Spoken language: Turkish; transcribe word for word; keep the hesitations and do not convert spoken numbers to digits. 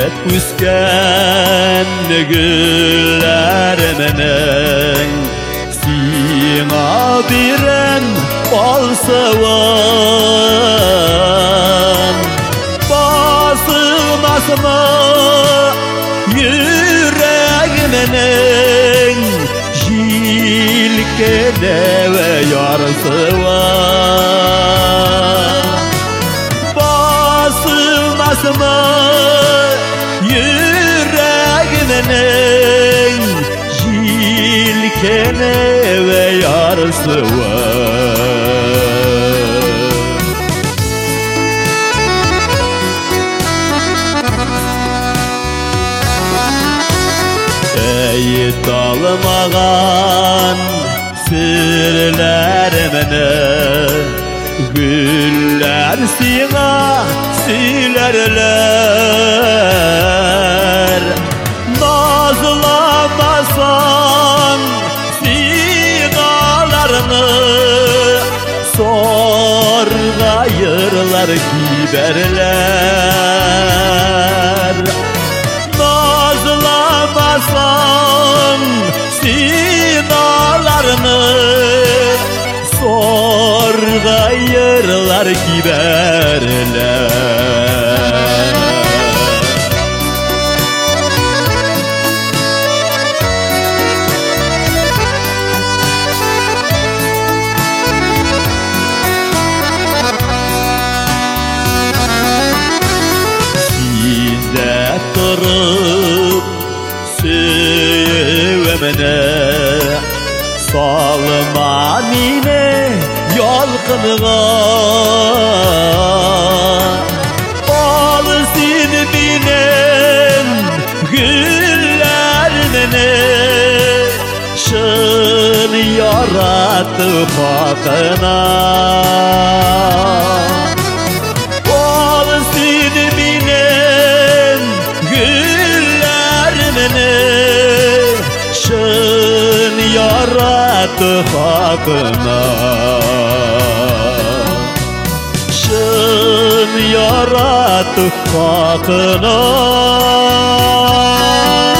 üsken güller menen Sina biren balsavan Basılmasma yüreğimenen Jilkene ve yarısı var Basılmasma yüreğimenen Jilkene ve yarısı var Ey dalmağan sirler mene Güller sina silerler Nazlamasan sinalarını Sorgayırlar giderler Nazlamasan sinalarını Sorgayırlar giderler Sizde durup sevmene Salma mine yalqınığa Alsın binen güllerine Şın yarattı fakına Alsın binen güllerine Şın yarattı fakına Şın yarattı fakına